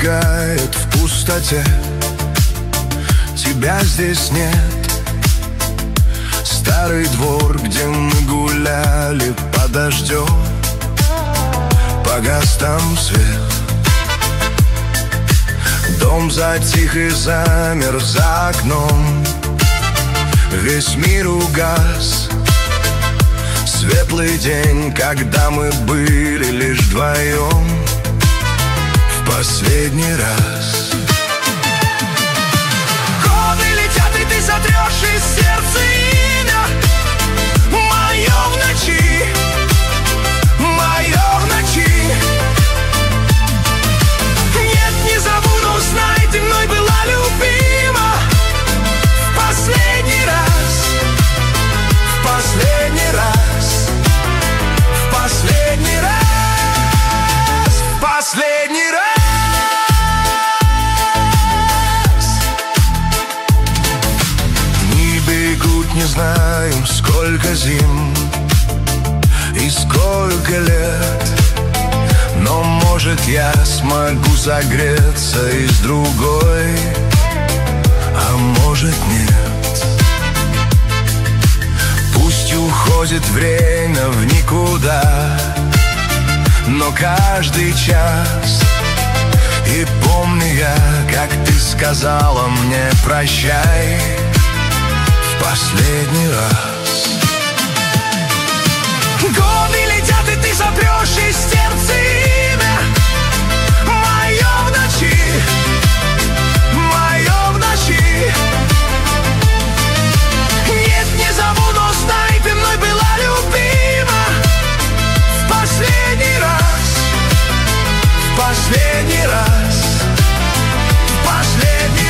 мигает в пустоте. Тебя здесь нет. Старый двор, где мы гуляли под дождем, погас там свет. Дом затих и замер за окном. Весь мир угас. Светлый день, когда мы были лишь вдвоем в последний раз. Годы летят, и ты сотрешь из сердца имя мое в ночи, мое в ночи. Нет, не забуду, знай, ты мной была любима в последний раз, в последний раз, в последний раз, в последний раз. Дни бегут, не знаем, сколько зим и сколько лет, но, может, я смогу согреться и с другой, а может, нет. Пусть уходит время в никуда, но каждый час. И помню я, как ты сказала мне прощай в последний раз. Годы летят, и ты сотрешь из сердца имя мое в ночи, мое в ночи. Нет, не забуду, знай, ты мной была любима в последний раз, в последний раз, в последний раз.